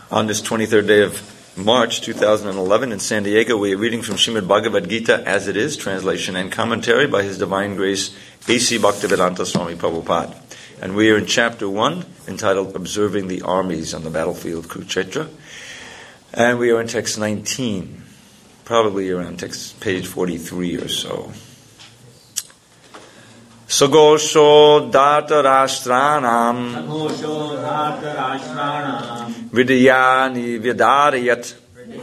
On this 23rd day of March 2011 in San Diego, we are reading from Srimad Bhagavad Gita as it is, translation and commentary by His Divine Grace A.C. Bhaktivedanta Swami Prabhupada. And we are in chapter 1, entitled Observing the Armies on the Battlefield of Kurukshetra. And we are in text 19, probably around text page 43 or so. Sagosho Dhartarashtranam Vidayani Vyadarayat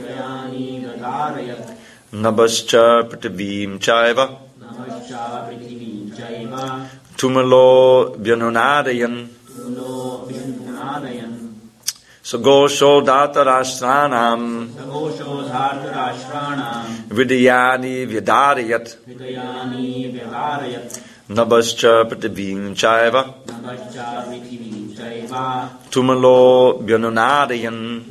Nabascha Prativim Chaiva Tumalo Vyanunadayan Sagosho Dhartarashtranam Vidayani Vyadarayat Nabascha Prativim Chaiva Tumalo Vyanunadayan.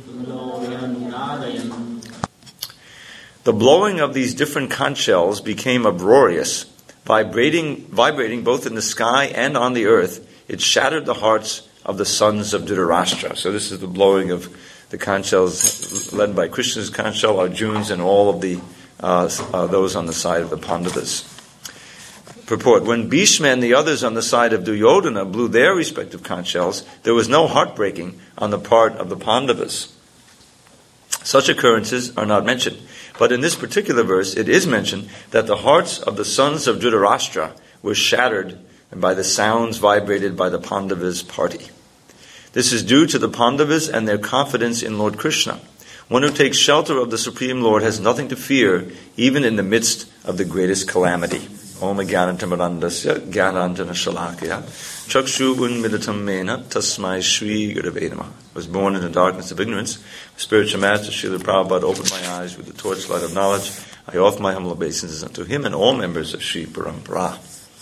The blowing of these different conch shells became uproarious, vibrating both in the sky and on the earth. It shattered the hearts of the sons of Dhritarashtra. So this is the blowing of the conch shells led by Krishna's conch shell, Arjuna's, and all of the those on the side of the Pandavas. Purport: when Bhishma and the others on the side of Duryodhana blew their respective conch shells, there was no heartbreaking on the part of the Pandavas. Such occurrences are not mentioned. But in this particular verse, it is mentioned that the hearts of the sons of Dhritarashtra were shattered by the sounds vibrated by the Pandavas' party. This is due to the Pandavas and their confidence in Lord Krishna. One who takes shelter of the Supreme Lord has nothing to fear, even in the midst of the greatest calamity. Om Jnanantamarandasya Jnananjana Shalakya Chakshu Unmilitam Mena Tasmai Shri Gurave Namah. I was born in the darkness of ignorance. Spiritual Master Srila Prabhupada opened my eyes with the torchlight of knowledge. I offer my humble obeisances unto him and all members of Sri Parampara.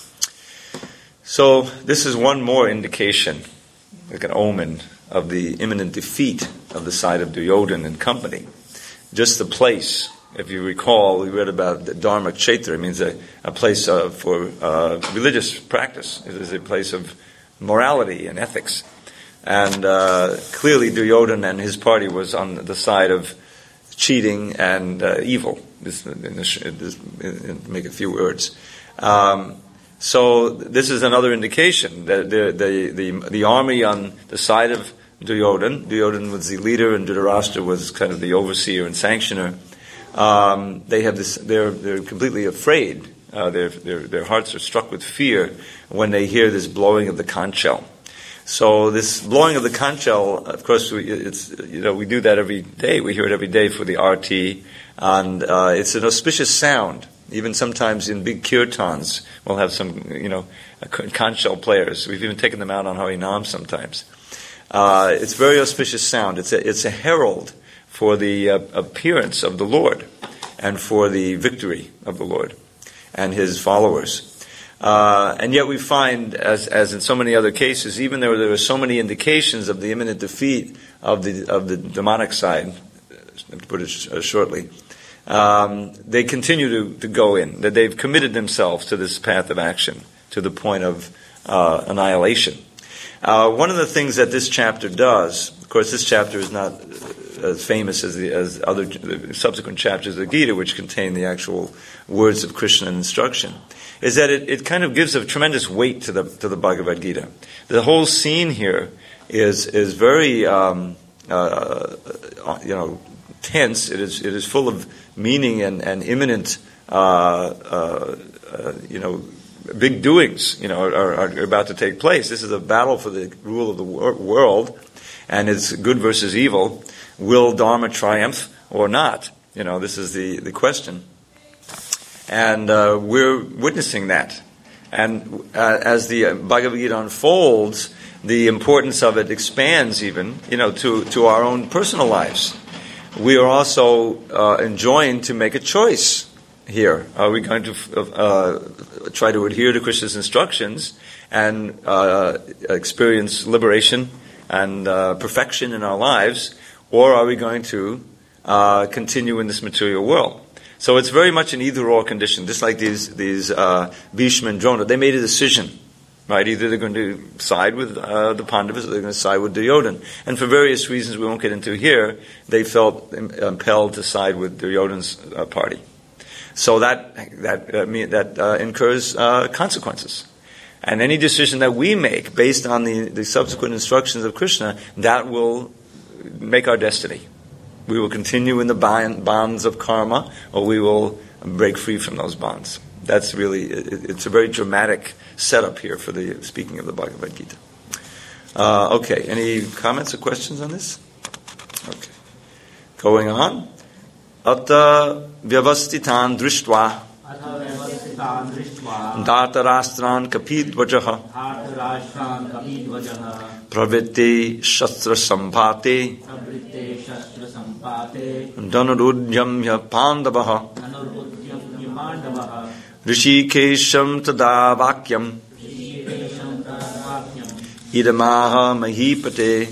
So this is one more indication, like an omen, of the imminent defeat of the side of Duryodhana and company. Just the place. If you recall, we read about the Dharma Kshetra. It means a place for religious practice. It is a place of morality and ethics. And clearly Duryodhana and his party was on the side of cheating and evil. This make a few words. So this is another indication that the army on the side of Duryodhana was the leader and Dhritarashtra was kind of the overseer and sanctioner. They have this. They're completely afraid. Their hearts are struck with fear when they hear this blowing of the conch shell. So this blowing of the conch shell, of course, we do that every day. We hear it every day for the arti, and it's an auspicious sound. Even sometimes in big kirtans, we'll have some, conch shell players. We've even taken them out on Harinam sometimes. It's a very auspicious sound. It's a herald for the appearance of the Lord and for the victory of the Lord and His followers. And yet we find, as in so many other cases, even though there are so many indications of the imminent defeat of the demonic side, to put it shortly, they continue to go in, that they've committed themselves to this path of action, to the point of annihilation. One of the things that this chapter does, of course this chapter is not as famous as other subsequent chapters of the Gita, which contain the actual words of Krishna and instruction, is that it kind of gives a tremendous weight to the Bhagavad Gita. The whole scene here is very tense. It is full of meaning and imminent big doings are about to take place. This is a battle for the rule of the world, and it's good versus evil. Will Dharma triumph or not? This is the question. And we're witnessing that. And as the Bhagavad Gita unfolds, the importance of it expands even, to our own personal lives. We are also enjoined to make a choice here. Are we going to try to adhere to Krishna's instructions and experience liberation and perfection in our lives, or are we going to continue in this material world? So it's very much an either-or condition, just like these Bhishma and Drona. They made a decision. Right? Either they're going to side with the Pandavas or they're going to side with Duryodhana. And for various reasons we won't get into here, they felt impelled to side with Duryodhana's party. So that incurs consequences. And any decision that we make based on the subsequent instructions of Krishna, that will make our destiny. We will continue in the bonds of karma, or we will break free from those bonds. That's really, it's a very dramatic setup here for the speaking of the Bhagavad Gita. Okay, any comments or questions on this? Okay. Going on. Atta vyavastitan drishtva Dhartarastran kapidvajaha Pravitte shastra sambhate Dhanurudhyamya pandavaha Rishikesham tada vakyam Idamaha mahipate.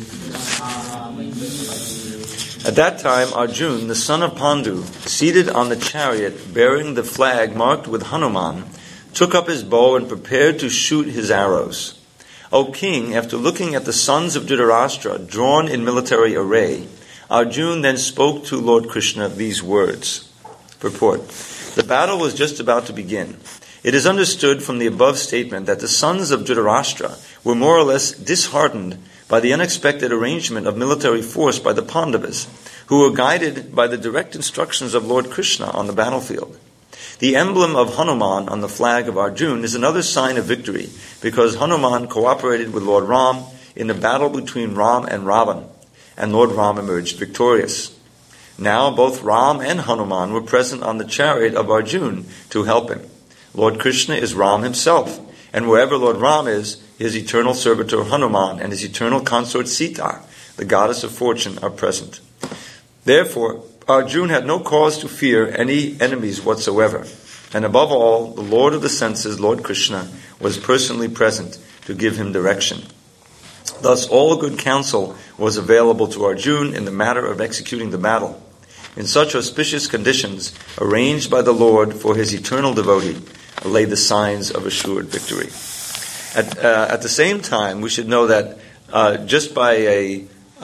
At that time, Arjuna, the son of Pandu, seated on the chariot bearing the flag marked with Hanuman, took up his bow and prepared to shoot his arrows. O king, after looking at the sons of Dhritarashtra drawn in military array, Arjuna then spoke to Lord Krishna these words. Purport. The battle was just about to begin. It is understood from the above statement that the sons of Dhritarashtra were more or less disheartened by the unexpected arrangement of military force by the Pandavas, who were guided by the direct instructions of Lord Krishna on the battlefield. The emblem of Hanuman on the flag of Arjuna is another sign of victory, because Hanuman cooperated with Lord Ram in the battle between Ram and Ravan, and Lord Ram emerged victorious. Now both Ram and Hanuman were present on the chariot of Arjuna to help him. Lord Krishna is Ram himself, and wherever Lord Ram is, his eternal servitor Hanuman and his eternal consort Sita, the goddess of fortune, are present. Therefore, Arjuna had no cause to fear any enemies whatsoever. And above all, the Lord of the senses, Lord Krishna, was personally present to give him direction. Thus, all good counsel was available to Arjuna in the matter of executing the battle. In such auspicious conditions, arranged by the Lord for his eternal devotee, lay the signs of assured victory. At the same time, we should know that just by a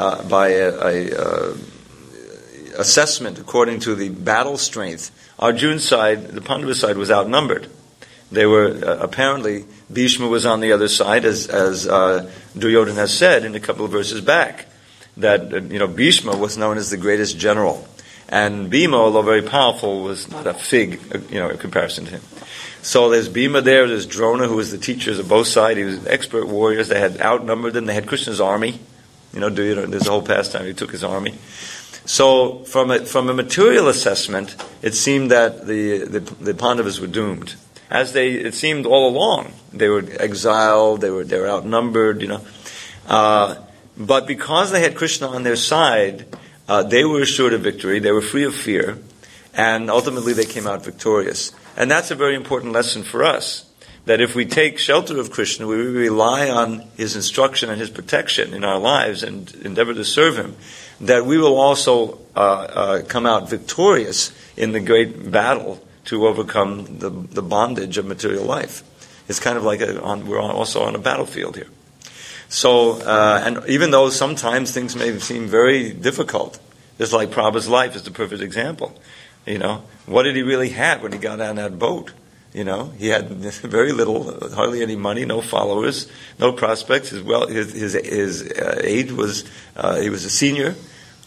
assessment according to the battle strength, Arjuna's side, the Pandava side, was outnumbered. They were apparently Bhishma was on the other side, as Duryodhana has said in a couple of verses back, that Bhishma was known as the greatest general, and Bhima, although very powerful, was not a fig, in comparison to him. So there's Bhima there, there's Drona, who was the teachers of both sides. He was expert warriors. They had outnumbered them. They had Krishna's army. There's a whole pastime. He took his army. So from a material assessment, it seemed that the Pandavas were doomed. It seemed all along. They were exiled. They were outnumbered. But because they had Krishna on their side, they were assured of victory. They were free of fear, and ultimately they came out victorious. And that's a very important lesson for us, that if we take shelter of Krishna, we rely on his instruction and his protection in our lives and endeavor to serve him, that we will also come out victorious in the great battle to overcome the bondage of material life. It's kind of like we're also on a battlefield here. So, and even though sometimes things may seem very difficult, just like Prabhupada's life is the perfect example. What did he really have when he got on that boat? He had very little, hardly any money, no followers, no prospects. His age was, he was a senior,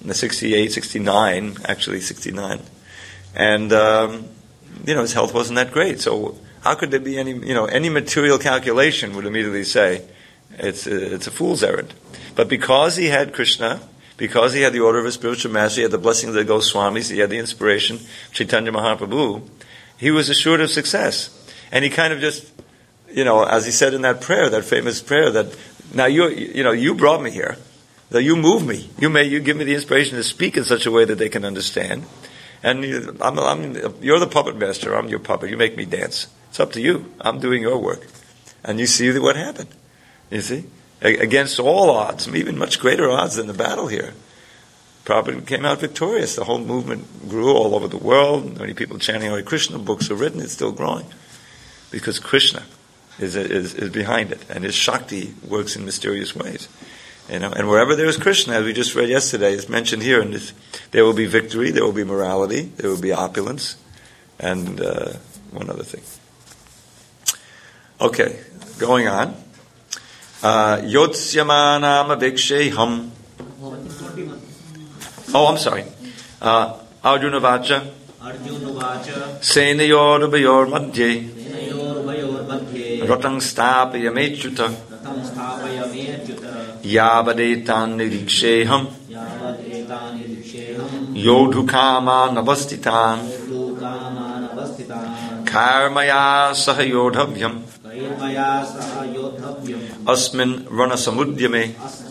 69, and his health wasn't that great. So how could there be any material calculation would immediately say it's a fool's errand. But because he had Krishna, because he had the order of his spiritual master, he had the blessing of the Goswamis, he had the inspiration, Chaitanya Mahaprabhu, he was assured of success. And he kind of just, as he said in that prayer, that famous prayer, that now you brought me here, that you move me, you give me the inspiration to speak in such a way that they can understand. And you're the puppet master, I'm your puppet, you make me dance. It's up to you, I'm doing your work. And you see what happened, you see? Against all odds, even much greater odds than the battle here, Prabhupada came out victorious. The whole movement grew all over the world. Many people chanting Hare Krishna, books are written, it's still growing. Because Krishna is behind it, and his Shakti works in mysterious ways. And wherever there is Krishna, as we just read yesterday, it's mentioned here, and there will be victory, there will be morality, there will be opulence, and one other thing. Okay, going on. Yotsyamanam aviksheham. Oh, I'm sorry. Arjuna Vacha. Senayor Bayor Madhye. Ratang Stapaya Mechuta. Yavadetan Niriksheham. Yodhukama Navastitan. Karmaya Sahayodhavyam. Asmin Ranasamudyame.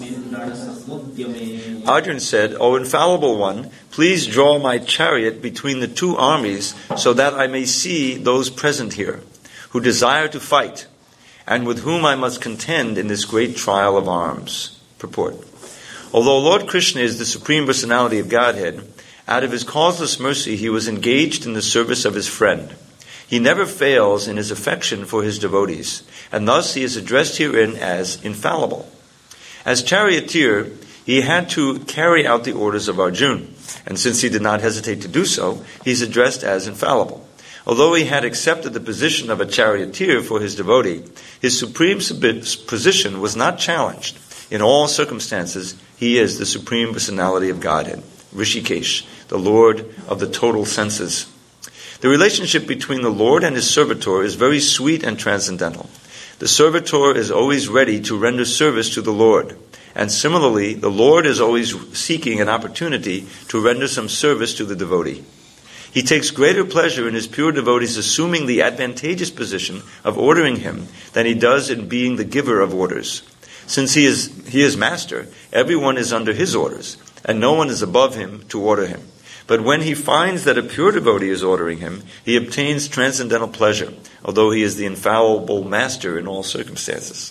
Arjuna said, O infallible one, please draw my chariot between the two armies so that I may see those present here who desire to fight and with whom I must contend in this great trial of arms. Purport. Although Lord Krishna is the Supreme Personality of Godhead, out of his causeless mercy he was engaged in the service of his friend. He never fails in his affection for his devotees, and thus he is addressed herein as infallible. As charioteer, he had to carry out the orders of Arjuna, and since he did not hesitate to do so, he is addressed as infallible. Although he had accepted the position of a charioteer for his devotee, his supreme position was not challenged. In all circumstances, he is the Supreme Personality of Godhead, Rishikesh, the Lord of the total senses. The relationship between the Lord and his servitor is very sweet and transcendental. The servitor is always ready to render service to the Lord. And similarly, the Lord is always seeking an opportunity to render some service to the devotee. He takes greater pleasure in his pure devotees assuming the advantageous position of ordering him than he does in being the giver of orders. Since he is master, everyone is under his orders, and no one is above him to order him. But when he finds that a pure devotee is ordering him, he obtains transcendental pleasure, although he is the infallible master in all circumstances.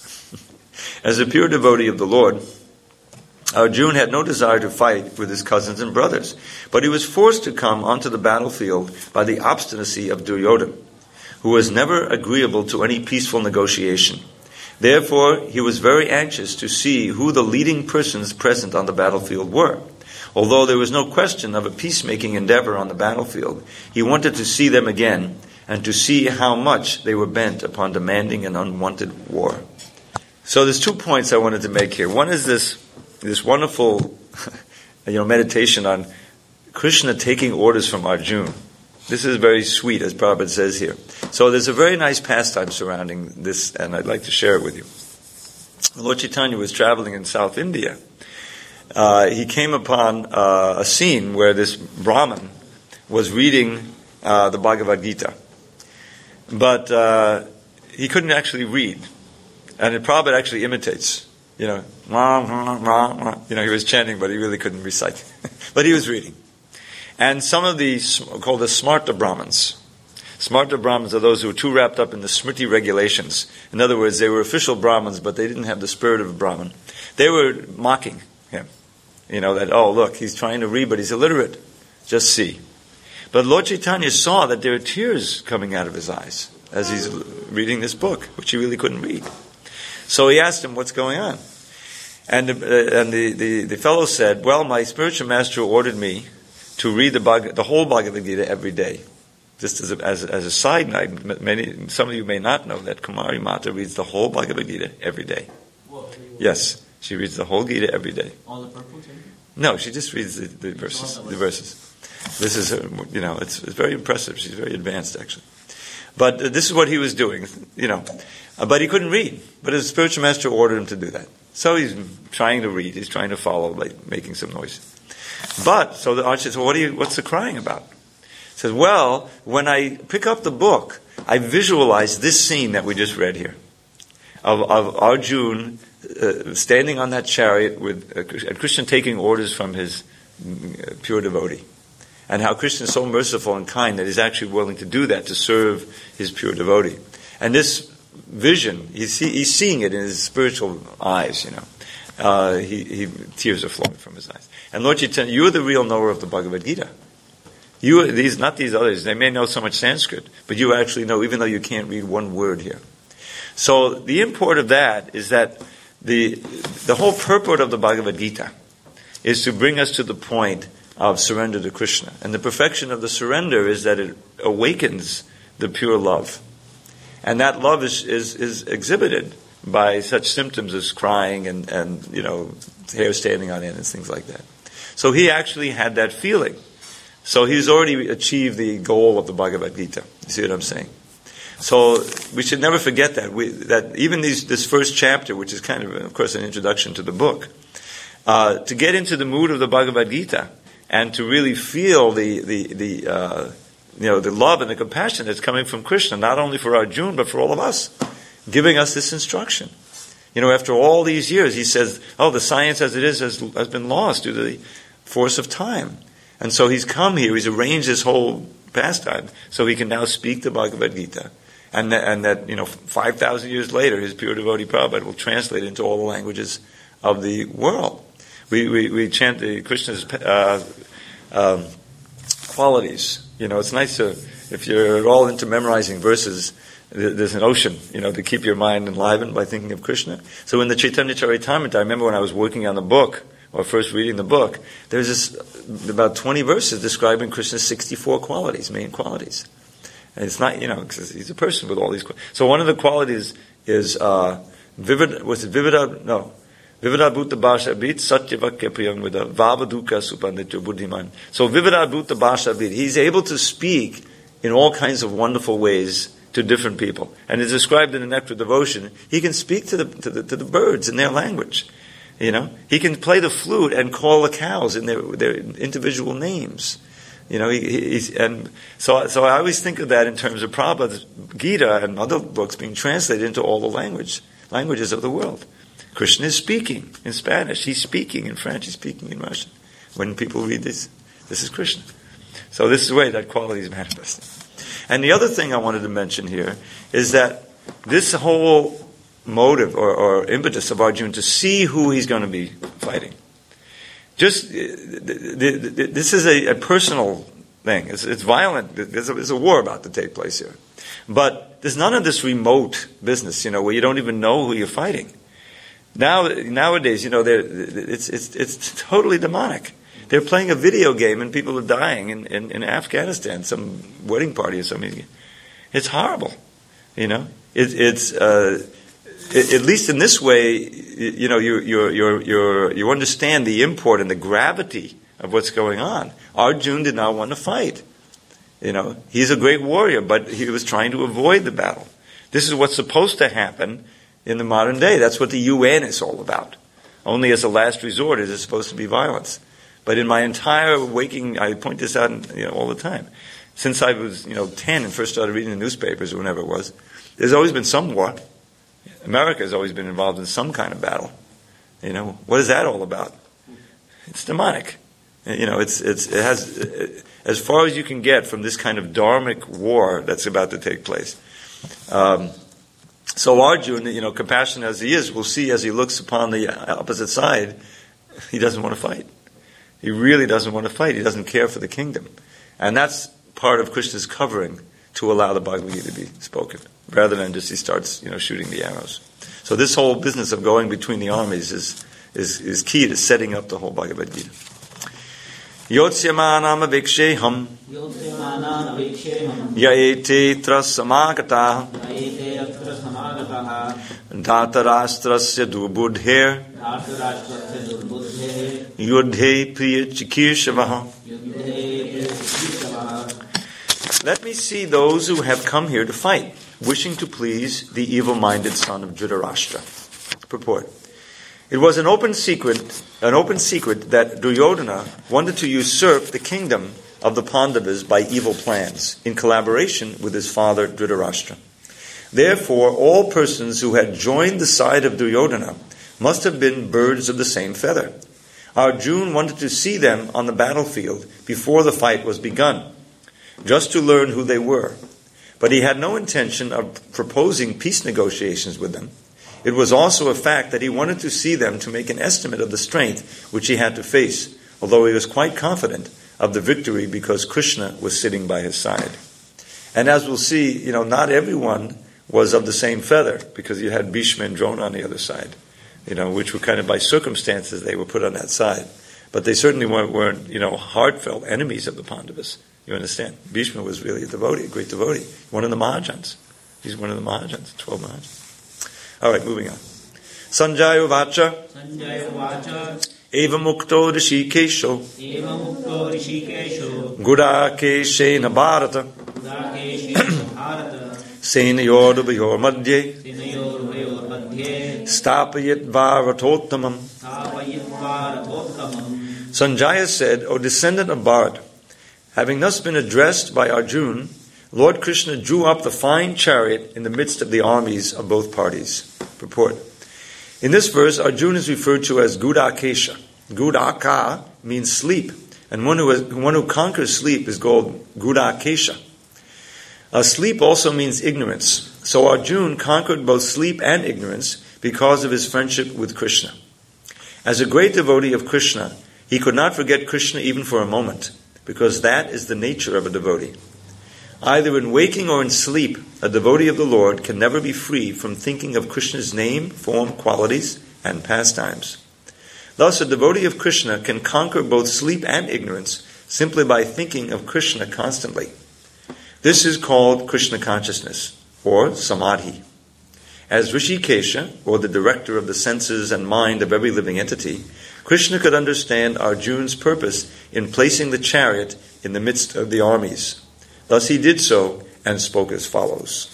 As a pure devotee of the Lord, Arjuna had no desire to fight with his cousins and brothers, but he was forced to come onto the battlefield by the obstinacy of Duryodhana, who was never agreeable to any peaceful negotiation. Therefore, he was very anxious to see who the leading persons present on the battlefield were. Although there was no question of a peacemaking endeavor on the battlefield, he wanted to see them again and to see how much they were bent upon demanding an unwanted war. So there's 2 points I wanted to make here. One is this wonderful meditation on Krishna taking orders from Arjuna. This is very sweet, as Prabhupada says here. So there's a very nice pastime surrounding this, and I'd like to share it with you. Lord Chaitanya was traveling in South India. He came upon a scene where this Brahmin was reading the Bhagavad Gita. But he couldn't actually read. And Prabhupada actually imitates. He was chanting, but he really couldn't recite. But he was reading. And some of these, called the Smarta Brahmins. Smarta Brahmins are those who were too wrapped up in the Smriti regulations. In other words, they were official Brahmins, but they didn't have the spirit of a Brahmin. They were mocking him. That, oh, look, he's trying to read, but he's illiterate. Just see. But Lord Chaitanya saw that there were tears coming out of his eyes as he's reading this book, which he really couldn't read. So he asked him, what's going on? And the fellow said, well, my spiritual master ordered me to read the whole Bhagavad Gita every day. Just as a side note, some of you may not know that Kumari Mata reads the whole Bhagavad Gita every day. Whoa. Yes, she reads the whole Gita every day. All the purpose? No, she just reads the verses. The verses. This is, it's very impressive. She's very advanced, actually. But this is what he was doing, But he couldn't read. But his spiritual master ordered him to do that. So he's trying to read. He's trying to follow, making some noise. But, so the Arch says, well, what's the crying about? He says, well, when I pick up the book, I visualize this scene that we just read here. Of Arjuna standing on that chariot with Krishna taking orders from his pure devotee. And how Krishna is so merciful and kind that he's actually willing to do that to serve his pure devotee. And this vision, he's seeing it in his spiritual eyes, tears are flowing from his eyes. And Lord Chaitanya, you're the real knower of the Bhagavad Gita. Not these others. They may know so much Sanskrit, but you actually know, even though you can't read one word here. So the import of that is that the whole purport of the Bhagavad Gita is to bring us to the point of surrender to Krishna. And the perfection of the surrender is that it awakens the pure love. And that love is exhibited by such symptoms as crying and hair standing on end and things like that. So he actually had that feeling. So he's already achieved the goal of the Bhagavad Gita. You see what I'm saying? So we should never forget that even this first chapter, which is kind of course, an introduction to the book, to get into the mood of the Bhagavad Gita and to really feel the love and the compassion that's coming from Krishna, not only for Arjuna but for all of us, giving us this instruction. After all these years, he says, the science as it is has been lost due to the force of time. And so he's come here, he's arranged this whole pastime so he can now speak the Bhagavad Gita. And that 5,000 years later, his pure devotee Prabhupada will translate it into all the languages of the world. We chant Krishna's qualities. It's nice if you're at all into memorizing verses, there's an ocean, to keep your mind enlivened by thinking of Krishna. So in the Chaitanya Charitamrita, I remember when I was working on the book, or first reading the book, there's about 20 verses describing Krishna's 64 qualities, main qualities. And it's not, because he's a person with all these qualities. So one of the qualities is Vivida Bhuta Bhasha Bit Satyavakya Priyam Vida Vavaduka Supanditya Buddhiman. So Vivida Bhuta Bhasha Bit, he's able to speak in all kinds of wonderful ways to different people. And it's described in the Nectar Devotion, he can speak to the birds in their language. He can play the flute and call the cows in their individual names. So I always think of that in terms of Prabhupada's Gita and other books being translated into all the languages of the world. Krishna is speaking in Spanish. He's speaking in French. He's speaking in Russian. When people read this is Krishna. So this is the way that quality is manifested. And the other thing I wanted to mention here is that this whole motive or impetus of Arjuna to see who he's going to be fighting. This is a personal thing. It's violent. There's a war about to take place here. But there's none of this remote business, where you don't even know who you're fighting. Nowadays, it's totally demonic. They're playing a video game and people are dying in Afghanistan, some wedding party or something. It's horrible, It's at least in this way, you understand the import and the gravity of what's going on. Arjuna did not want to fight. He's a great warrior, but he was trying to avoid the battle. This is what's supposed to happen in the modern day. That's what the UN is all about. Only as a last resort is it supposed to be violence. But in my entire waking, I point this out all the time. Since I was 10 and first started reading the newspapers or whenever it was, there's always been some war. America has always been involved in some kind of battle. What is that all about? It's demonic. It has as far as you can get from this kind of dharmic war that's about to take place. So Arjuna, compassionate as he is, will see as he looks upon the opposite side, he doesn't want to fight. He really doesn't want to fight. He doesn't care for the kingdom. And that's part of Krishna's covering to allow the Bhagavad Gita to be spoken, rather than just he starts, shooting the arrows. So this whole business of going between the armies is key to setting up the whole Bhagavad Gita. Yotsyamana viksheham yaete trasamagata Dhatarashtrasya durbudher yudhe priya chikirshavaha. Let me see those who have come here to fight, wishing to please the evil-minded son of Dhritarashtra. Purport. It was an open secret that Duryodhana wanted to usurp the kingdom of the Pandavas by evil plans, in collaboration with his father Dhritarashtra. Therefore, all persons who had joined the side of Duryodhana must have been birds of the same feather. Arjuna wanted to see them on the battlefield before the fight was begun, just to learn who they were. But he had no intention of proposing peace negotiations with them. It was also a fact that he wanted to see them to make an estimate of the strength which he had to face, although he was quite confident of the victory because Krishna was sitting by his side. And as we'll see, not everyone was of the same feather, because you had Bhishma and Drona on the other side, which were kind of by circumstances they were put on that side. But they certainly weren't heartfelt enemies of the Pandavas. You understand? Bhishma was really a devotee, a great devotee. One of the Mahajans. He's one of the Mahajans, 12 Mahajans. All right, moving on. Sanjaya Vacha. Eva Mukto Rishikesho. Gura Keshena Bharata. Senayor Ubayor Madhye. Stapayit Varatottamam. Sanjaya said, O descendant of Bharat, having thus been addressed by Arjuna, Lord Krishna drew up the fine chariot in the midst of the armies of both parties. Purport. In this verse, Arjuna is referred to as Gudakesha. Gudaka means sleep, and one who conquers sleep is called Gudakesha. Sleep also means ignorance. So Arjuna conquered both sleep and ignorance because of his friendship with Krishna. As a great devotee of Krishna, he could not forget Krishna even for a moment, because that is the nature of a devotee. Either in waking or in sleep, a devotee of the Lord can never be free from thinking of Krishna's name, form, qualities, and pastimes. Thus, a devotee of Krishna can conquer both sleep and ignorance simply by thinking of Krishna constantly. This is called Krishna consciousness, or samadhi. As Rishikesha, or the director of the senses and mind of every living entity, Krishna could understand Arjuna's purpose in placing the chariot in the midst of the armies. Thus he did so and spoke as follows.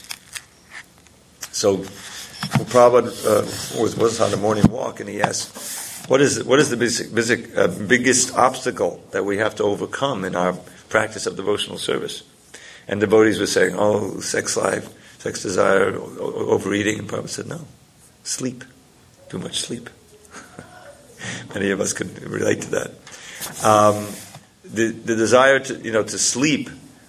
So Prabhupada was on the morning walk, and he asked, what is the biggest obstacle that we have to overcome in our practice of devotional service? And devotees were saying, sex life, sex desire, overeating. And Prabhupada said, no, sleep, too much sleep. Many of us could relate to that. The desire to sleep,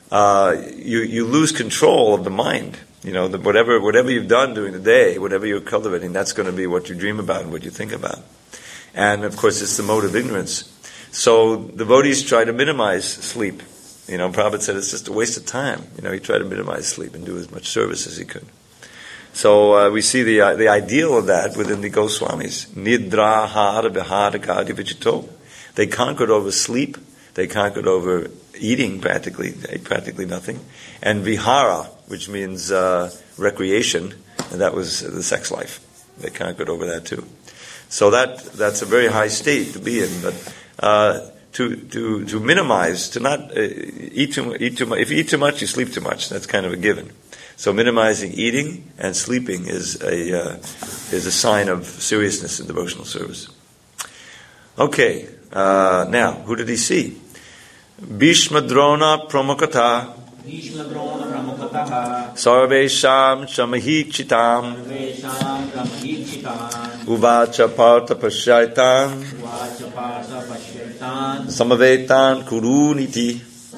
you lose control of the mind. Whatever you've done during the day, whatever you're cultivating, that's going to be what you dream about and what you think about. And of course, it's the mode of ignorance. So devotees try to minimize sleep. Prabhupada said it's just a waste of time. He tried to minimize sleep and do as much service as he could. So we see the ideal of that within the Goswamis. Nidra hara vihara kadi vichito. They conquered over sleep. They conquered over eating practically. They ate practically nothing. And vihara, which means recreation, and that was the sex life. They conquered over that too. So that's a very high state to be in. But to minimize, to not eat too much. If you eat too much, you sleep too much. That's kind of a given. So minimizing eating and sleeping is a sign of seriousness in devotional service. Okay, now who did he see? Bhishma Drona Pramukata Sarvesham Shamahichitam Uvacha Partha Pashyaitam Samavetan Kuruniti.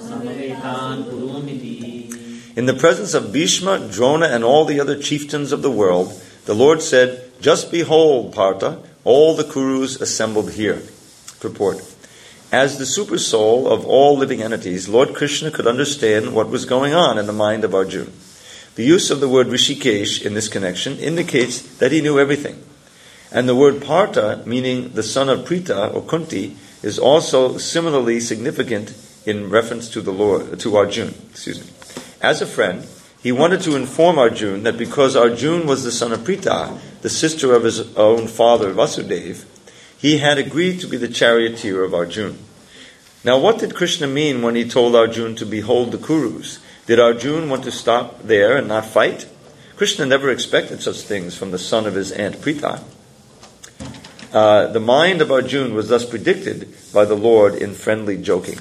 In the presence of Bhishma, Drona, and all the other chieftains of the world, the Lord said, "Just behold, Partha, all the Kurus assembled here." Purport. As the super soul of all living entities, Lord Krishna could understand what was going on in the mind of Arjuna. The use of the word Rishikesh in this connection indicates that he knew everything. And the word Partha, meaning the son of Prita or Kunti, is also similarly significant in reference to the Lord, to Arjuna. As a friend, he wanted to inform Arjuna that because Arjuna was the son of Prita, the sister of his own father Vasudeva, he had agreed to be the charioteer of Arjuna. Now, what did Krishna mean when he told Arjuna to behold the Kurus? Did Arjuna want to stop there and not fight? Krishna never expected such things from the son of his aunt Prita. The mind of Arjuna was thus predicted by the Lord in friendly joking.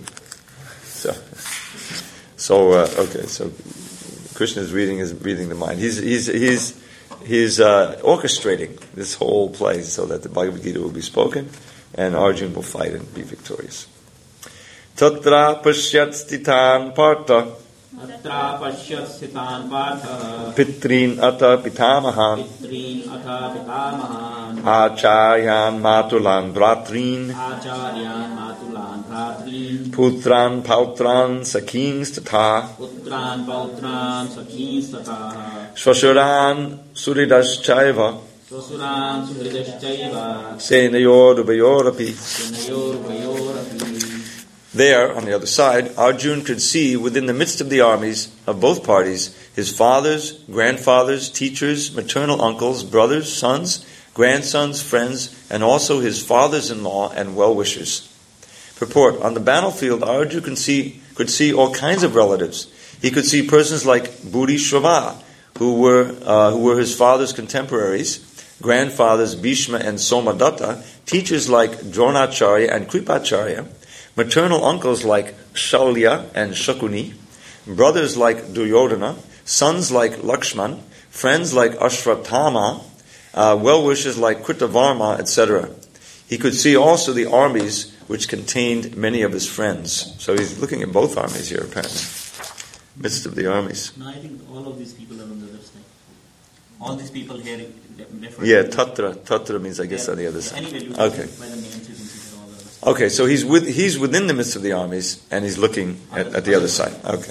So Krishna is reading the mind. He's orchestrating this whole play so that the Bhagavad Gita will be spoken and Arjuna will fight and be victorious. Tatra pashyat stitan partha pitrin ata pitamahan acharyan matulan bratrin Bhratrin, Putran, Pautran, Sakins Tata, Putran, Pautran, Sakins Tata, Shvashuran, Suridas Chaiva, Swasuran, Suhridaschaiva, Senayor, Ubayorapi. Senayor, Vayorapi. There, on the other side, Arjun could see within the midst of the armies of both parties his fathers, grandfathers, teachers, maternal uncles, brothers, sons, grandsons, friends, and also his fathers-in-law and well-wishers. Purport: on the battlefield, Arjun could see all kinds of relatives. He could see persons like Bodhisattva, who were his father's contemporaries, grandfathers Bhishma and Somadatta, teachers like Dronacharya and Kripacharya, maternal uncles like Shalya and Shakuni, brothers like Duryodhana, sons like Lakshman, friends like Ashwatthama, well-wishers like Kritavarma, etc. He could see also the armies which contained many of his friends. So he's looking at both armies here, apparently. Midst of the armies. No, I think all of these people are on the other side. All these people here refer Yeah, to... Tatra means, I guess, on the other side. Anyway, Okay. by the names you can see they're all the other side. Okay, so he's within the midst of the armies, and he's looking at the other side. Okay.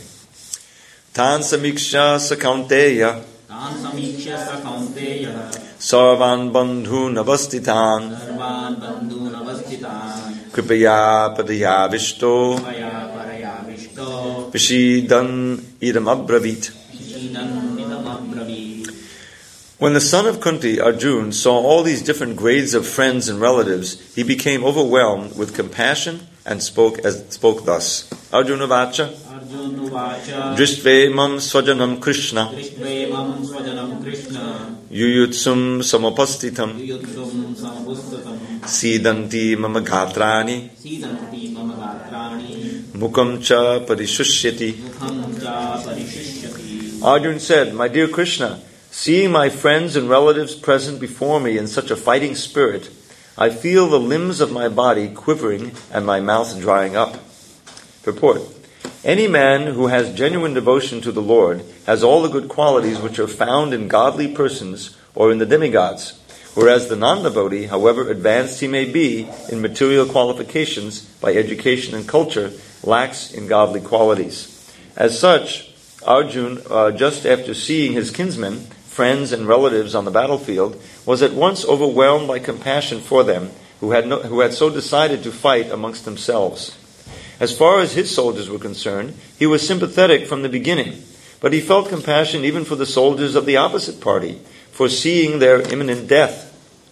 Tan samiksha sakaunteya Tan samikshya sa kaunteya sarvan bandhu navastitan sarvan bandhun avastitan kripaya padaya vishto maya paraya vishto vishidan idam abravit. shidan idam abravit. When the son of Kunti, Arjun, saw all these different grades of friends and relatives, he became overwhelmed with compassion and spoke thus. Arjuna vacha, Arjuna vacha drishtve mam swajanam Krishna, Drishtve mam swajanam Krishna yuyutsum samapastitam, Yudhum samapustatam sidanti mama gatrani, Sidanti mama gatrani mukam cha parishusyati. Mukham cha parishishyati. Arjun said, my dear Krishna, seeing my friends and relatives present before me in such a fighting spirit, I feel the limbs of my body quivering and my mouth drying up. Purport: any man who has genuine devotion to the Lord has all the good qualities which are found in godly persons or in the demigods, whereas the non-devotee, however advanced he may be in material qualifications by education and culture, lacks in godly qualities. As such, Arjun, just after seeing his kinsmen, friends and relatives on the battlefield, was at once overwhelmed by compassion for them who had so decided to fight amongst themselves. As far as his soldiers were concerned, he was sympathetic from the beginning, but he felt compassion even for the soldiers of the opposite party, foreseeing their imminent death.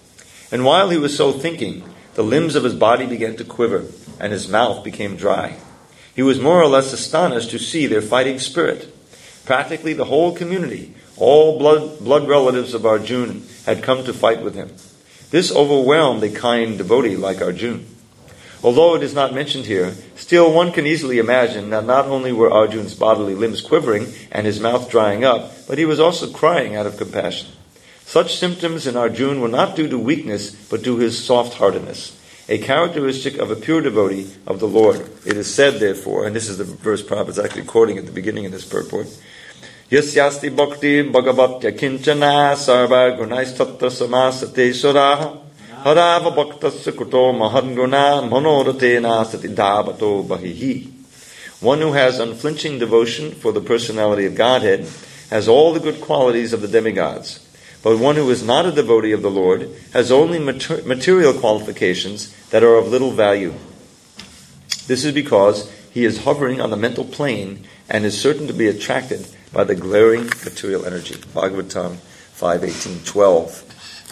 And while he was so thinking, the limbs of his body began to quiver, and his mouth became dry. He was more or less astonished to see their fighting spirit. Practically the whole community, all blood relatives of Arjun, had come to fight with him. This overwhelmed a kind devotee like Arjun. Although it is not mentioned here, still one can easily imagine that not only were Arjun's bodily limbs quivering and his mouth drying up, but he was also crying out of compassion. Such symptoms in Arjun were not due to weakness, but to his soft-heartedness, a characteristic of a pure devotee of the Lord. It is said, therefore, and this is the verse Prabhupada is actually quoting at the beginning in this purport, Yasyasti bhakti bhagavatya kinchana sarva gunais tatra samasate suraha harava bhaktasya kuto mahadguna manoratena sati dhavato bahihi. One who has unflinching devotion for the personality of Godhead has all the good qualities of the demigods. But one who is not a devotee of the Lord has only material qualifications that are of little value. This is because he is hovering on the mental plane and is certain to be attracted by the glaring material energy. Bhagavatam 5:18-12.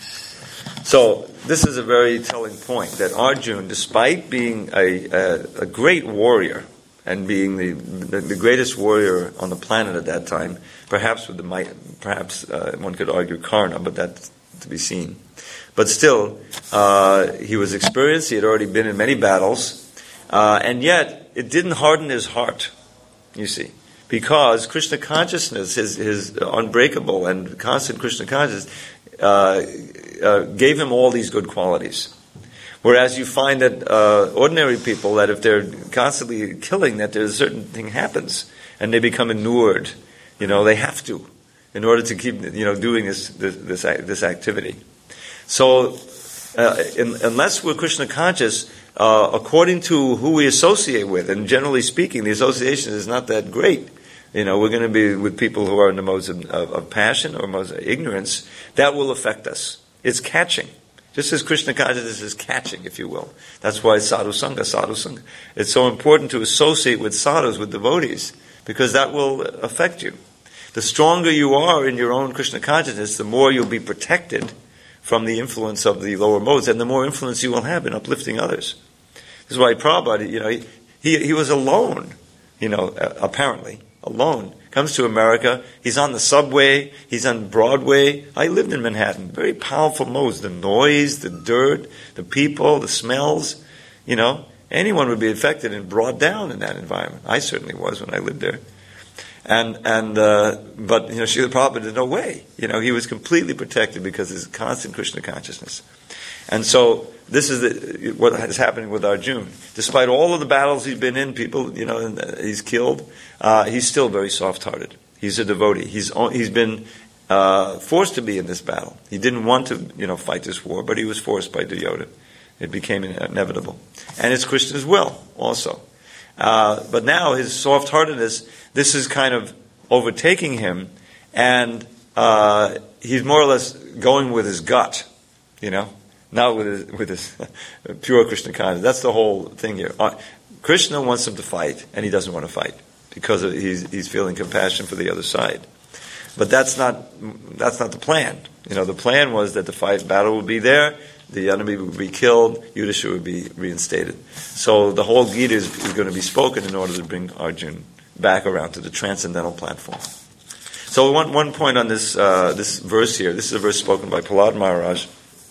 So this is a very telling point that Arjun, despite being a great warrior and being the greatest warrior on the planet at that time, perhaps with the might, one could argue Karna, but that's to be seen. But still, he was experienced. He had already been in many battles, and yet it didn't harden his heart. You see. Because Krishna consciousness, his unbreakable and constant Krishna consciousness, gave him all these good qualities. Whereas you find that ordinary people, that if they're constantly killing, that there's a certain thing happens, and they become inured. They have to, in order to keep, doing this activity. So, unless we're Krishna conscious, according to who we associate with, and generally speaking, the association is not that great. We're going to be with people who are in the modes of passion or modes of ignorance. That will affect us. It's catching. Just as Krishna consciousness is catching, if you will. That's why sadhu sangha. It's so important to associate with sadhus, with devotees, because that will affect you. The stronger you are in your own Krishna consciousness, the more you'll be protected from the influence of the lower modes, and the more influence you will have in uplifting others. This is why Prabhupada, he was alone, apparently alone. Comes to America, he's on the subway, he's on Broadway. I lived in Manhattan. Very powerful modes. The noise, the dirt, the people, the smells. Anyone would be affected and brought down in that environment. I certainly was when I lived there. But Srila Prabhupada, no way. He was completely protected because of his constant Krishna consciousness. And so this is what is happening with Arjuna. Despite all of the battles he's been in, people, he's killed, he's still very soft-hearted. He's a devotee. He's been forced to be in this battle. He didn't want to, fight this war, but he was forced by Duryodhana. It became inevitable. And it's Krishna's will also. But now his soft-heartedness, this is kind of overtaking him, and he's more or less going with his gut, not with his pure Krishna consciousness. That's the whole thing here. Krishna wants him to fight, and he doesn't want to fight because he's feeling compassion for the other side. But that's not the plan. The plan was that the battle would be there, the enemy would be killed, Yudhishthira would be reinstated. So the whole Gita is going to be spoken in order to bring Arjuna back around to the transcendental platform. So one point on this verse here. This is a verse spoken by Prahlad Maharaj,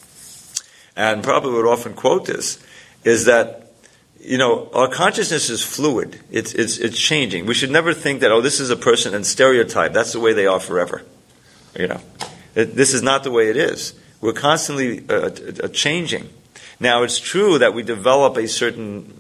and Prabhupada would often quote this, is that our consciousness is fluid. It's changing. We should never think that this is a person and stereotype. That's the way they are forever. This is not the way it is. We're constantly changing. Now, it's true that we develop a certain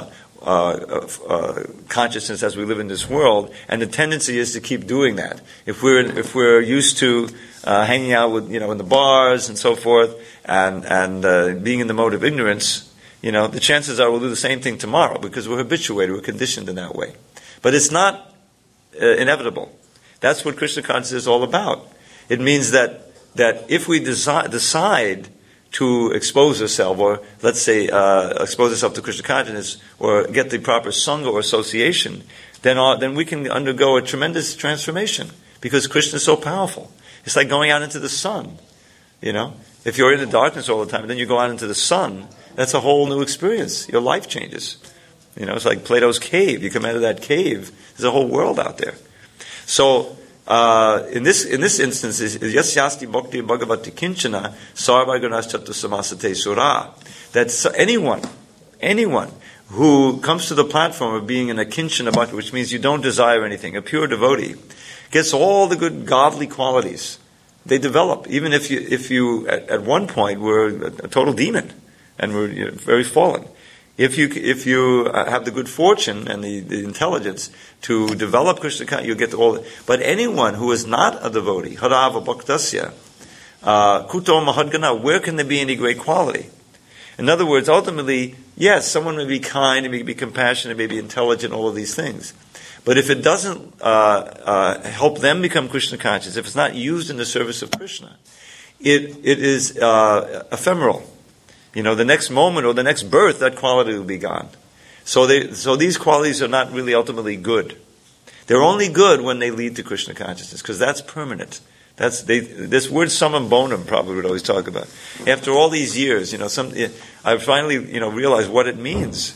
consciousness as we live in this world, and the tendency is to keep doing that. If we're used to hanging out with in the bars and so forth, and being in the mode of ignorance, the chances are we'll do the same thing tomorrow because we're habituated, we're conditioned in that way. But it's not inevitable. That's what Krishna consciousness is all about. It means that if we decide to expose ourselves, or let's say expose ourselves to Krishna consciousness, or get the proper sangha or association, then we can undergo a tremendous transformation because Krishna is so powerful. It's like going out into the sun. If you're in the darkness all the time, and then you go out into the sun, that's a whole new experience. Your life changes. It's like Plato's cave. You come out of that cave, there's a whole world out there. So in this instance, yasyasti bhakti bhagavati kinchana sarvagunas chatu samasate sura. That anyone who comes to the platform of being in a kinchana bhakti, which means you don't desire anything, a pure devotee, gets all the good godly qualities. They develop, even if you at one point were a total demon and were very fallen. If you have the good fortune and the intelligence to develop Krishna consciousness, you'll get all. But anyone who is not a devotee, harava bhaktasya, kuto mahadgana, where can there be any great quality? In other words, ultimately, yes, someone may be kind, may be compassionate, may be intelligent, all of these things. But if it doesn't help them become Krishna conscious, if it's not used in the service of Krishna, it is ephemeral. The next moment or the next birth, that quality will be gone. So these qualities are not really ultimately good. They're only good when they lead to Krishna consciousness, because that's permanent. This word summum bonum probably would always talk about. After all these years, I finally realized what it means.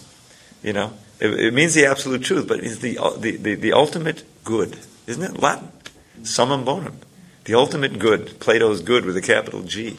It means the absolute truth, but it's the ultimate good, isn't it? Latin, summum bonum, the ultimate good. Plato's good with a capital G.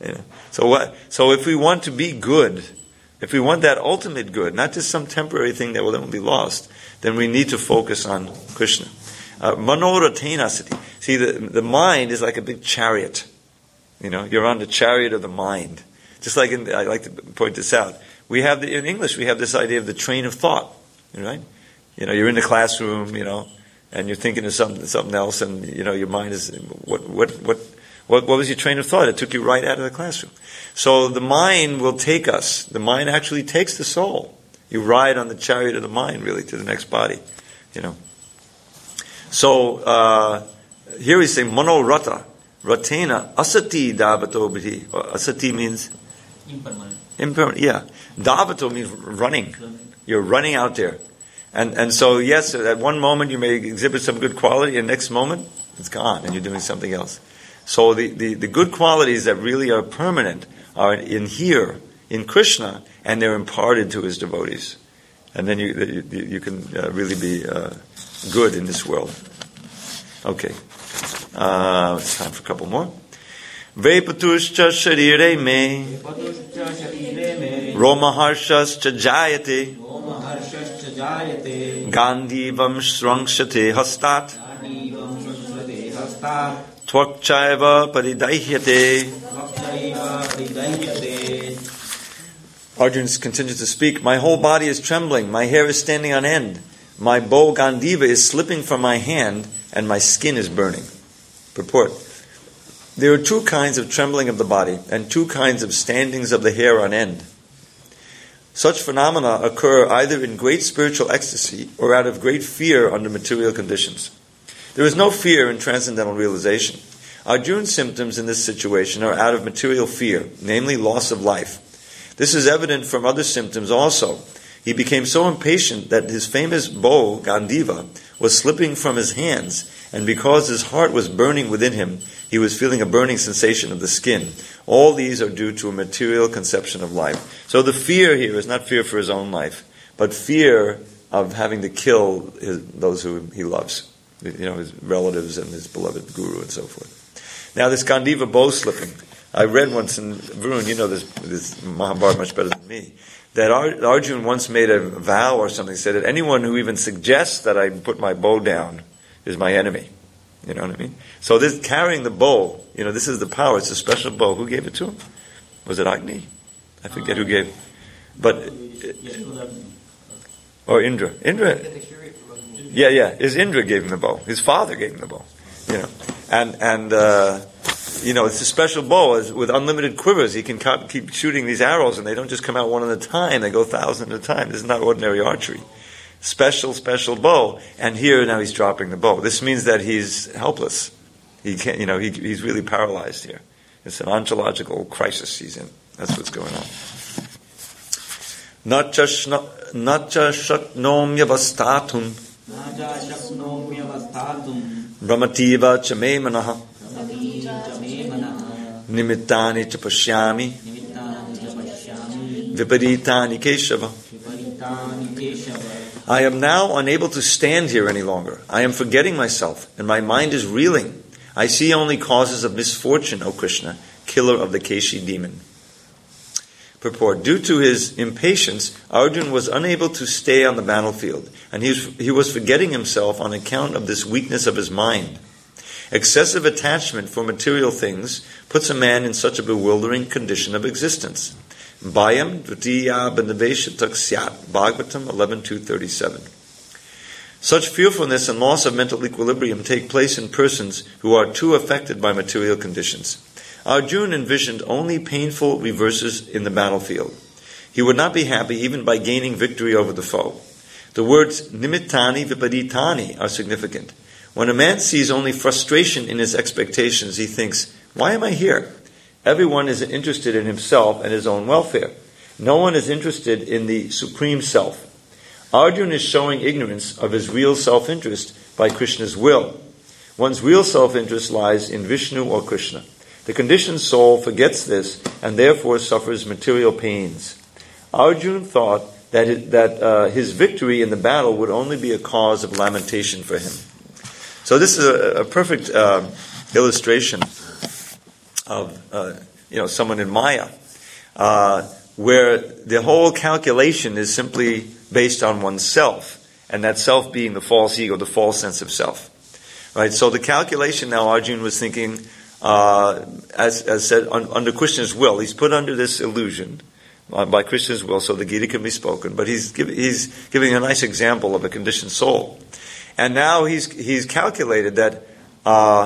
So if we want to be good, if we want that ultimate good, not just some temporary thing that will then be lost, then we need to focus on Krishna. Manoratena. See, the mind is like a big chariot. You're on the chariot of the mind. Just like I like to point this out. In English, we have this idea of the train of thought, right? You're in the classroom, and you're thinking of something else, and your mind is What was your train of thought? It took you right out of the classroom. So the mind will take us. The mind actually takes the soul. You ride on the chariot of the mind, really, to the next body. So here he's saying, Mano Rata, Ratena, Asati Davato Bhiti. Asati means? Impermanent, yeah. Davato means running. You're running out there. And so, yes, at one moment you may exhibit some good quality, and the next moment it's gone, and you're doing something else. So the good qualities that really are permanent are in here, in Krishna, and they're imparted to his devotees. And then you can really be good in this world. Okay. It's time for a couple more. Vepatuscha sharire me Romaharshascha jayate Gandivam shrangshate hastat Tvakchaiva paridahyate. Arjuna continues to speak. My whole body is trembling. My hair is standing on end. My bow Gandiva is slipping from my hand, and my skin is burning. Purport. There are two kinds of trembling of the body, and two kinds of standings of the hair on end. Such phenomena occur either in great spiritual ecstasy or out of great fear under material conditions. There is no fear in transcendental realization. Arjuna's symptoms in this situation are out of material fear, namely loss of life. This is evident from other symptoms also. He became so impatient that his famous bow, Gandiva, was slipping from his hands, and because his heart was burning within him, he was feeling a burning sensation of the skin. All these are due to a material conception of life. So the fear here is not fear for his own life, but fear of having to kill those who he loves. His relatives and his beloved guru and so forth. Now this Gandiva bow slipping, I read once in Varun, you know this Mahabharata much better than me, that Arjuna once made a vow or something, said that anyone who even suggests that I put my bow down is my enemy. You know what I mean? So this carrying the bow, this is the power, it's a special bow. Who gave it to him? Was it Agni? I forget who gave it. But, or Indra. Yeah. His Indra gave him the bow. His father gave him the bow. It's a special bow with unlimited quivers. He can keep shooting these arrows, and they don't just come out one at a time. They go 1,000 at a time. This is not ordinary archery. Special bow. And here now he's dropping the bow. This means that he's helpless. He can't. He's really paralyzed here. It's an ontological crisis he's in. That's what's going on. Natcha shaknom yavastatum brahmativa cha me manaha nimittani cha pashyami viparitani keshava. I am now unable to stand here any longer. I am forgetting myself, and my mind is reeling. I see only causes of misfortune, O Krishna, killer of the Keshi demon. Purport. Due to his impatience, Arjuna was unable to stay on the battlefield, and he was forgetting himself on account of this weakness of his mind. Excessive attachment for material things puts a man in such a bewildering condition of existence. Bhayam Dvitiya Bandhaveshatak Syat, Bhagavatam 11.237. Such fearfulness and loss of mental equilibrium take place in persons who are too affected by material conditions. Arjuna envisioned only painful reverses in the battlefield. He would not be happy even by gaining victory over the foe. The words nimittani viparitani are significant. When a man sees only frustration in his expectations, he thinks, why am I here? Everyone is interested in himself and his own welfare. No one is interested in the supreme self. Arjuna is showing ignorance of his real self-interest by Krishna's will. One's real self-interest lies in Vishnu or Krishna. The conditioned soul forgets this and therefore suffers material pains. Arjuna thought that his victory in the battle would only be a cause of lamentation for him. So this is a perfect illustration of someone in Maya, where the whole calculation is simply based on oneself, and that self being the false ego, the false sense of self. Right. So the calculation now, Arjuna was thinking, as said, under Krishna's will. He's put under this illusion by Krishna's will, so the Gita can be spoken. But he's giving a nice example of a conditioned soul, and now he's calculated that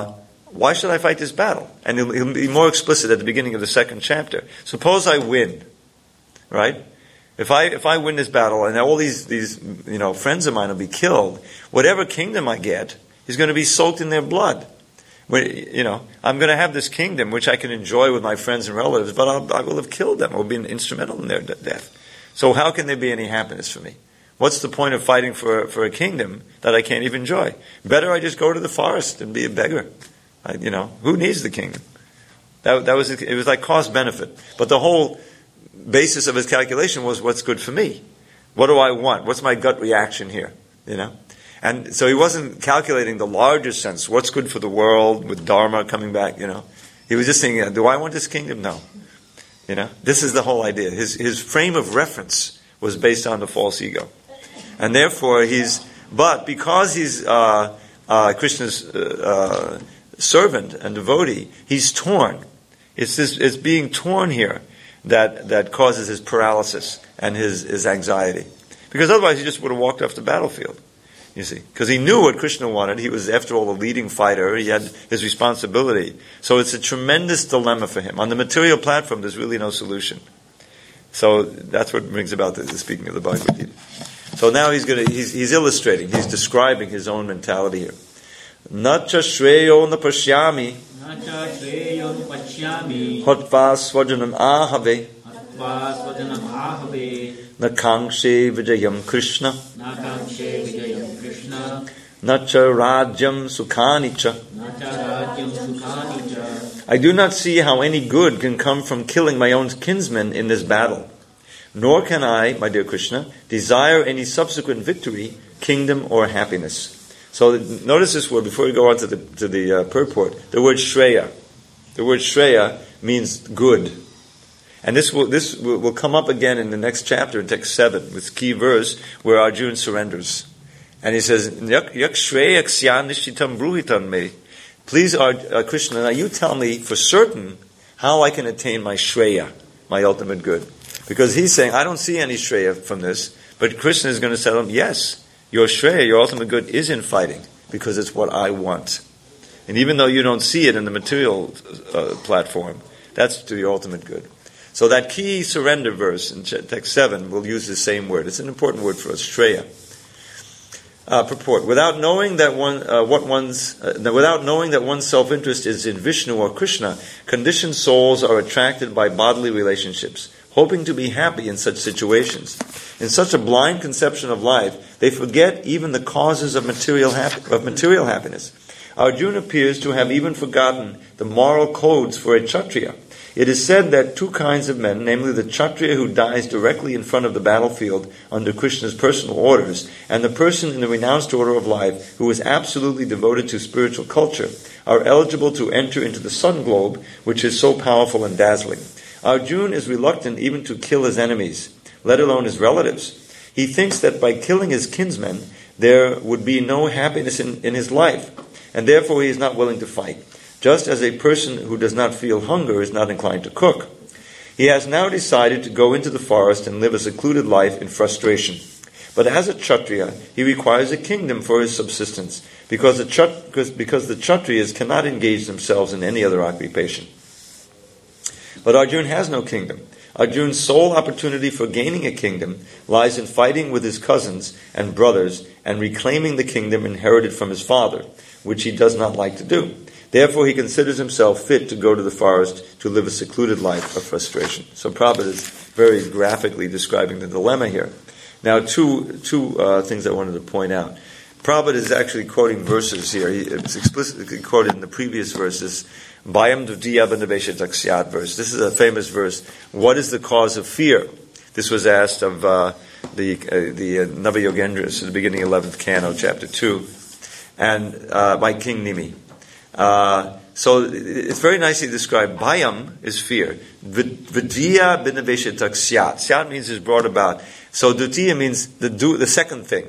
why should I fight this battle? And he'll be more explicit at the beginning of the second chapter. Suppose I win, right? If I win this battle and all these friends of mine will be killed, whatever kingdom I get is going to be soaked in their blood. I'm going to have this kingdom which I can enjoy with my friends and relatives, but I will have killed them. I will be instrumental in their death. So how can there be any happiness for me? What's the point of fighting for a kingdom that I can't even enjoy? Better I just go to the forest and be a beggar. Who needs the kingdom? It was like cost benefit. But the whole basis of his calculation was what's good for me. What do I want? What's my gut reaction here? And so he wasn't calculating the larger sense. What's good for the world with Dharma coming back? He was just thinking, do I want this kingdom? No. This is the whole idea. His frame of reference was based on the false ego. And therefore because he's Krishna's servant and devotee, he's torn. It's being torn here that causes his paralysis and his anxiety. Because otherwise he just would have walked off the battlefield. You see, because he knew what Krishna wanted. He was, after all, a leading fighter. He had his responsibility. So it's a tremendous dilemma for him. On the material platform, there's really no solution. So that's what brings about the speaking of the Bhagavad Gita. So now he's illustrating, he's describing his own mentality here. Nacha shreyo na pashyami hatva svajanam ahave na kangshe vijayam Krishna nacha rajyam sukhanicha. I do not see how any good can come from killing my own kinsmen in this battle. Nor can I, my dear Krishna, desire any subsequent victory, kingdom, or happiness. So notice this word before we go on to the purport. The word Shreya. The word Shreya means good. And this will come up again in the next chapter, in text 7, with key verse where Arjuna surrenders. And he says, Yak Shreya ksyan nishitam bruhitam me. Please, Krishna, now you tell me for certain how I can attain my Shreya, my ultimate good. Because he's saying, I don't see any Shreya from this, but Krishna is going to tell him, yes, your Shreya, your ultimate good, is in fighting, because it's what I want. And even though you don't see it in the material platform, that's to your ultimate good. So that key surrender verse in text 7 will use the same word. It's an important word for us, Shreya. Purport: without knowing that one's self-interest is in Vishnu or Krishna, conditioned souls are attracted by bodily relationships, hoping to be happy in such situations. In such a blind conception of life, they forget even the causes of material happiness. Arjuna appears to have even forgotten the moral codes for a Kshatriya. It is said that two kinds of men, namely the Kshatriya who dies directly in front of the battlefield under Krishna's personal orders, and the person in the renounced order of life who is absolutely devoted to spiritual culture, are eligible to enter into the sun globe, which is so powerful and dazzling. Arjuna is reluctant even to kill his enemies, let alone his relatives. He thinks that by killing his kinsmen, there would be no happiness in his life, and therefore he is not willing to fight. Just as a person who does not feel hunger is not inclined to cook. He has now decided to go into the forest and live a secluded life in frustration. But as a Kshatriya, he requires a kingdom for his subsistence, because the Kshatriyas cannot engage themselves in any other occupation. But Arjuna has no kingdom. Arjuna's sole opportunity for gaining a kingdom lies in fighting with his cousins and brothers and reclaiming the kingdom inherited from his father, which he does not like to do. Therefore, he considers himself fit to go to the forest to live a secluded life of frustration. So Prabhupada is very graphically describing the dilemma here. Now, two things I wanted to point out. Prabhupada is actually quoting verses here. It's explicitly quoted in the previous verses. Bhayam dvitiya bandhavesha taksyat verse. This is a famous verse. What is the cause of fear? This was asked of the Navayogendras at the beginning of 11th canto, chapter 2, and by King Nimi. So it's very nicely described. Bhayam is fear. Vidya binavesha taksyat. Syat means is brought about. So dutiya means the second thing,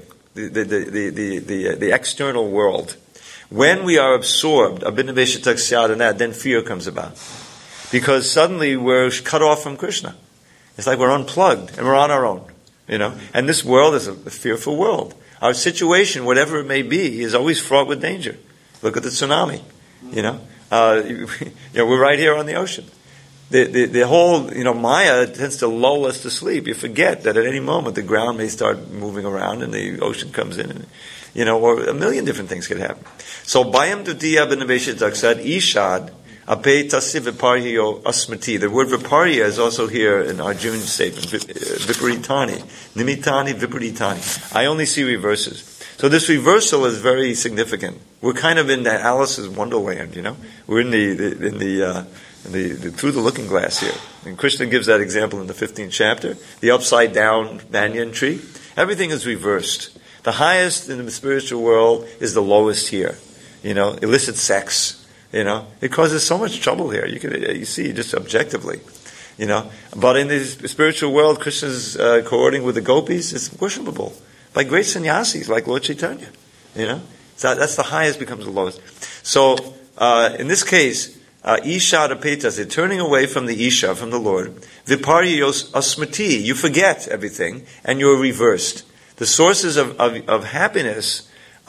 the external world. When we are absorbed, abhinavesha taksyat in that, then fear comes about. Because suddenly we're cut off from Krishna. It's like we're unplugged and we're on our own. And this world is a fearful world. Our situation, whatever it may be, is always fraught with danger. Look at the tsunami. We're right here on the ocean. The whole, Maya tends to lull us to sleep. You forget that at any moment the ground may start moving around and the ocean comes in, and, or a million different things could happen. So, Bayam Dutiya Benaveshet Daksad Ishad Ape Tasiv Viparhiyo Asmati. The word Viparya is also here in Arjun statement. Viparitani. Nimitani Viparitani. I only see reverses. So this reversal is very significant. We're kind of in the Alice's Wonderland, We're in the through the looking glass here. And Krishna gives that example in the 15th chapter. The upside down banyan tree. Everything is reversed. The highest in the spiritual world is the lowest here. Illicit sex. It causes so much trouble here. You see just objectively. But in the spiritual world, Krishna's cohorting with the gopis is worshipable by great sannyasis like Lord Chaitanya. So that's the highest becomes the lowest. So in this case, Isha Apetas, turning away from the Isha, from the Lord, Viparyos Asmati, you forget everything and you're reversed. The sources of happiness,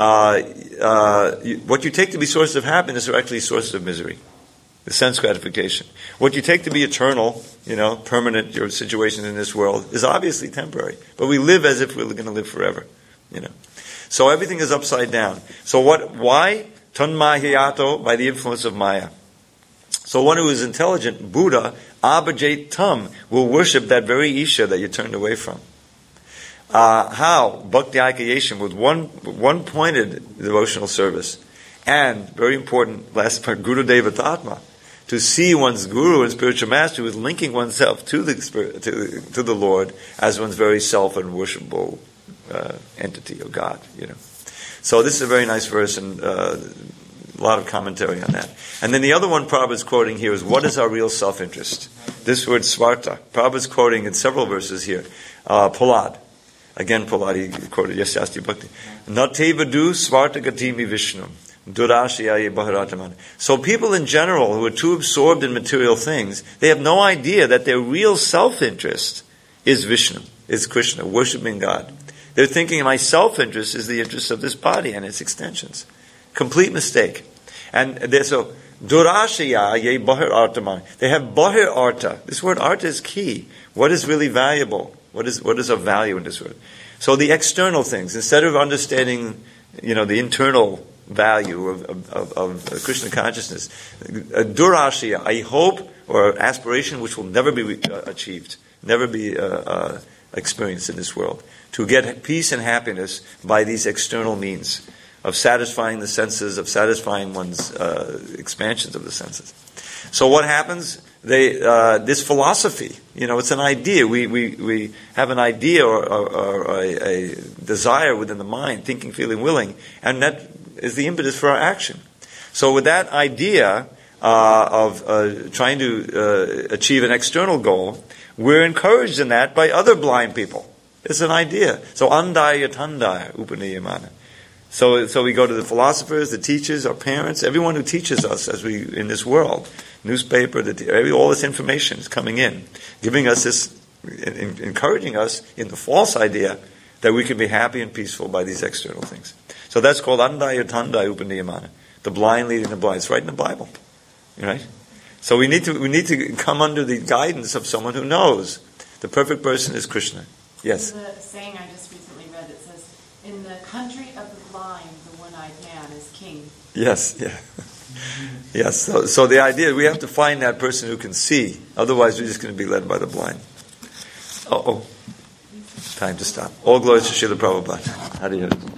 what you take to be sources of happiness are actually sources of misery. The sense gratification. What you take to be eternal, permanent, your situation in this world, is obviously temporary. But we live as if we're going to live forever. So everything is upside down. So why? Tanmahiyato, by the influence of Maya. So one who is intelligent, Buddha, Abhajait Tam, will worship that very Isha that you turned away from. How? Bhakti Aikayation, with one pointed devotional service. And, very important, last part, Guru Devatatma, to see one's guru and spiritual master who is linking oneself to the Lord as one's very self and worshipable entity or God. So this is a very nice verse and a lot of commentary on that. And then the other one Prabhupada's quoting here is, what is our real self-interest? This word swarta. Prabhupada's quoting in several verses here. Prahlad. Again, Prahlad, he quoted Yasyasti Bhakti. Natevadu swarta gatimi Vishnu. So people in general who are too absorbed in material things, they have no idea that their real self-interest is Vishnu, is Krishna, worshiping God. They're thinking my self-interest is the interest of this body and its extensions. Complete mistake. And so, Durashaya ye bahir artaman. They have bahir arta. This word arta is key. What is really valuable? What is of value in this word? So the external things, instead of understanding, the internal value of Krishna consciousness, durashya, a hope or aspiration which will never be achieved, never be experienced in this world, to get peace and happiness by these external means of satisfying the senses, of satisfying one's expansions of the senses. So what happens? This philosophy, it's an idea. We have an idea or a desire within the mind, thinking, feeling, willing, and that is the impetus for our action. So with that idea of trying to achieve an external goal, we're encouraged in that by other blind people. It's an idea. So andaya tandaya upaniyamana. So we go to the philosophers, the teachers, our parents, everyone who teaches us as we in this world, newspaper, all this information is coming in, giving us this, encouraging us in the false idea that we can be happy and peaceful by these external things. So that's called andaya tandaya upaniyamana, the blind leading the blind. It's right in the Bible, right? So we need to come under the guidance of someone who knows. The perfect person is Krishna. Yes. The saying I just recently read, it says, "In the country of the blind, the one-eyed man is king." Yes, yeah. Yes, so the idea, we have to find that person who can see. Otherwise, we're just going to be led by the blind. Time to stop. All glory to Srila Prabhupada. Hare Krishna.